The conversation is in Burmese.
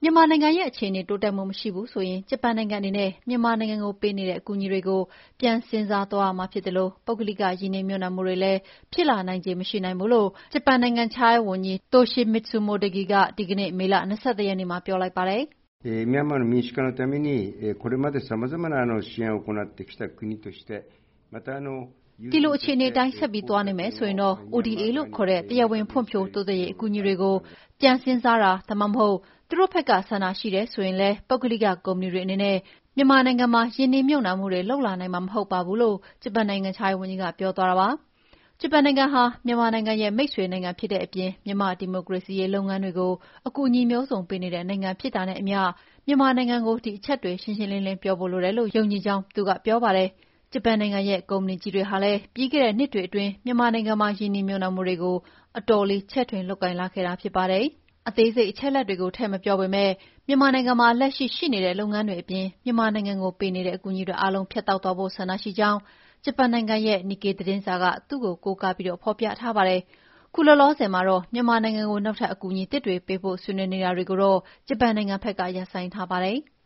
မြန်မာနိုင်ငံရဲ့အခြေအနေတိုးတက်မှုမရှိဘူးဆိုရင်ဂျပန်နိုင်ငံအနေနဲ့မြန်မာနိုင်ငံကိုပေးနေတဲ့အကူအညီတွေကိုပြန်စဉ်းစားသွားရမှာဖြစ်တယ်လို့ပုဂ္ဂလိကရင်းနှီးမြှုပ်နှံမှုတွေလည်းဖြစ်လာနိုင်ခြေမရှိနိုင်ဘူးလို့ဂျပန်နိုင်ငံခြားရေးဝန်ကြီး Toshimitsu Motegi ကဒီကနေ့မေလ21 ရက်နေ့မှာပြောလိုက်ပါတယ် 「ミャンマーの民主化のためにこれまで様々な支援を行ってきた国としてまたဒီလိုအခြေအနေတိုင်းဆက်ပြီးသွားနေမယ်ဆိုရင်တော့ ODA လို့ခေါ်တဲ့တရားဝင်ဖွံ့ဖြိုးတိုးတက်ရေးအကူအညီတွေကိုပြန်စဉ်းစားတာဒါမှမဟုတ်သူတို့ဘက်ကဆန္ဒရှိတယ်ဆိုရင်လည်းပုဂ္ဂလိကကုမ္ပဏီတွေအနေနဲ့မြန်မာနိုင်ငံမှာယင်းနှိမ့်မြုပ်နှံမှုတွေလုပ်လာနိုင်မှာမဟုတ်ပါဘူးလို့ဂျပန်နိုင်ငံခြားရေးဝန်ကြီးကပြောသွားတာပါဂျပန်နိုင်ငံဟာမြန်မာနိုင်ငံရဲ့မိတ်ဆွေနိုင်ငံဖြစ်တဲ့အပြင်မြန်မာဒီမိုကရေစီရေးလုပ်ငန်းတွေကိုအကူအညီမျိုးစုံပေးနေတဲ့နိုင်ငံဖြစ်တာနဲ့အမျှမြန်မာနိုင်ငံကိုဒီအချက်တွေရှင်းရှင်းလင်းလင်းပြောဖို့လိုတယ်လို့ယုံကြည်ကြောင်းသူကပြောပါတယ်ဂျပန်နိုင်ငံရဲ့ကုမ္ပဏီကြီးတွေဟာလည်းပြီးခဲ့တဲ့နှစ်တွေအတွင်းမြန်မာနိုင်ငံမှာယင်းနှိမ့်မြုပ်နှံမှုတွေကိုအတော်လေးချဲ့ထွင်လုပ်ကိုင်လာခဲ့တာဖြစ်ပါတယ်အသေးစိတ်အချက်အလက်တွေကိုထည့်မပြောပေမဲ့မြန်မာနိုင်ငံမှာလက်ရှိနေတဲ့လုပ်ငန်းတွေအပြင်မြန်မာနိုင်ငံကိုပေးနေတဲ့အကူအညီတွေအားလုံးဖြတ်တောက်သွားဖို့ဆန္ဒရှိကြောင်းဂျပန်နိုင်ငံရဲ့ Nikkei သတင်းစာကသူ့ကိုကိုးကားပြီးဖော်ပြထားပါတယ်။ခုလောလောဆယ်မှာတော့မြန်မာနိုင်ငံကိုနောက်ထပ်အကူအညီသစ်တွေပေးဖို့ဆွေးနွေးနေတာတွေကိုတော့ဂျပန်နိုင်ငံဘက်ကရပ်ဆိုင်းထားပါတယ်။